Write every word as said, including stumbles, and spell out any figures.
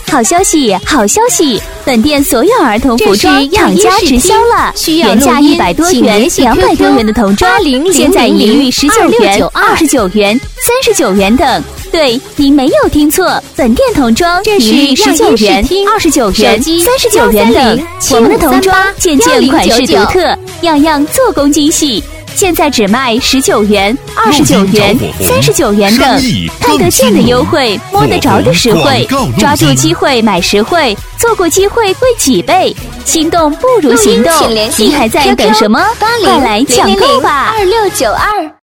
好消息，好消息！本店所有儿童服饰厂家直销了，原价一百多元、两百多元的童装，现在一律十九元、二十九元、三十九元等。对，您没有听错，本店童装一律十九元、二十九元、三十九元等。我们的童装件件款式独特，样样做工精细。现在只卖十九元、二十九元、三十九元等，看得见的优惠，摸得着的实惠，抓住机会买实惠，错过机会贵几倍。心动不如行动，您还在等什么？快来抢购吧！ 二六九二。